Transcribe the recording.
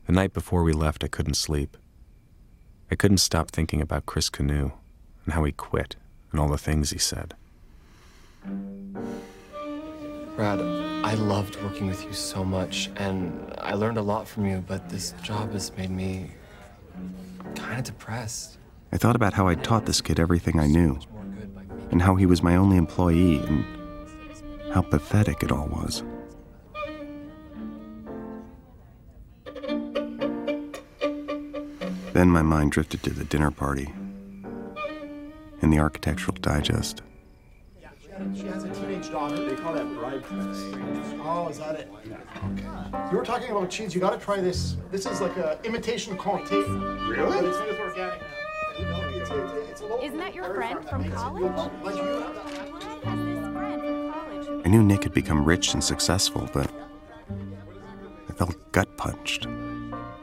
The night before we left, I couldn't sleep. I couldn't stop thinking about Chris Canoe and how he quit and all the things he said. Brad, I loved working with you so much, and I learned a lot from you, but this job has made me kind of depressed. I thought about how I'd taught this kid everything I knew, and how he was my only employee, and how pathetic it all was. Then my mind drifted to the dinner party and the Architectural Digest. She has a teenage daughter. They call that bride price. Oh, is that it? Yeah. Okay. You were talking about cheese. You got to try this. This is like a imitation Comté. Really? But it's made with organic. Isn't that your friend from college? I knew Nick had become rich and successful, but I felt gut-punched.